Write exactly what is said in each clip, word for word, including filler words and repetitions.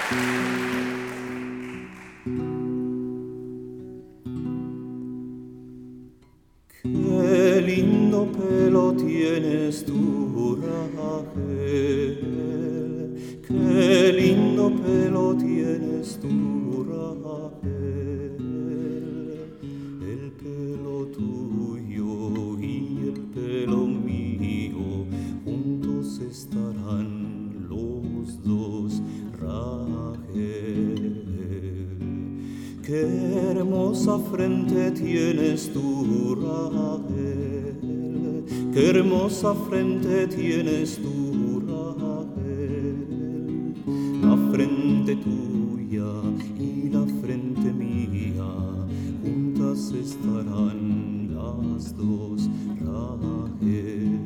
Qué lindo pelo tienes tú, Rachel. Qué lindo pelo tienes tú, Rachel. El pelo tuyo y el pelo mío juntos estarán los dos, Rachel. Qué hermosa frente tienes tú, Rachel. Qué hermosa frente tienes tú, Rachel. La frente tuya y la frente mía juntas estarán las dos, Rachel.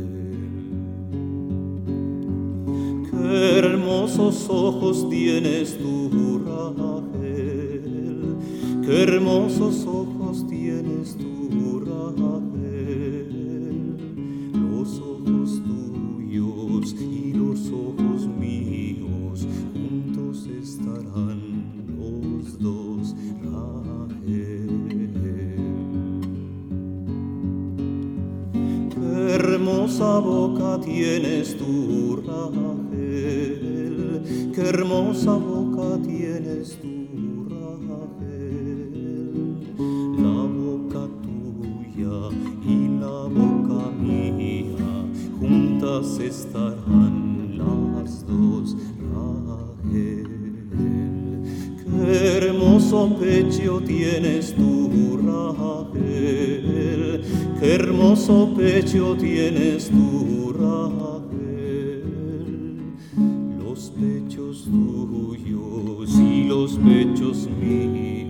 Qué hermosos ojos tienes tú, Rachel. Qué hermosos ojos tienes tú, Rachel. Los ojos tuyos y los ojos míos juntos estarán los dos, Rachel. Qué hermosa boca tienes tú, Rachel. Qué hermosa boca tienes tú, la boca tuya y la boca mía juntas estarán las dos, Rachel. Qué hermoso pecho tienes tú, Rachel. Qué hermoso pecho tienes tú, Rachel. Los pechos tuyos y los pechos míos